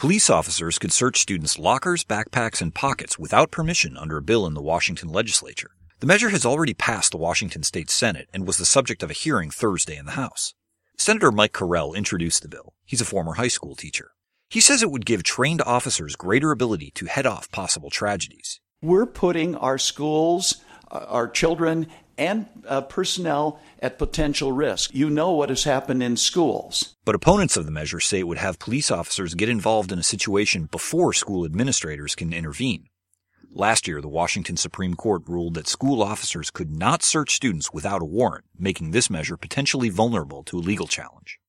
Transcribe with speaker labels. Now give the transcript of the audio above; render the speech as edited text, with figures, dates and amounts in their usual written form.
Speaker 1: Police officers could search students' lockers, backpacks, and pockets without permission under a bill in the Washington legislature. The measure has already passed the Washington State Senate and was the subject of a hearing Thursday in the House. Senator Mike Carell introduced the bill. He's a former high school teacher. He says it would give trained officers greater ability to head off possible tragedies.
Speaker 2: We're putting our schools, our children, and personnel at potential risk. You know what has happened in schools.
Speaker 1: But opponents of the measure say it would have police officers get involved in a situation before school administrators can intervene. Last year, the Washington Supreme Court ruled that school officers could not search students without a warrant, making this measure potentially vulnerable to a legal challenge.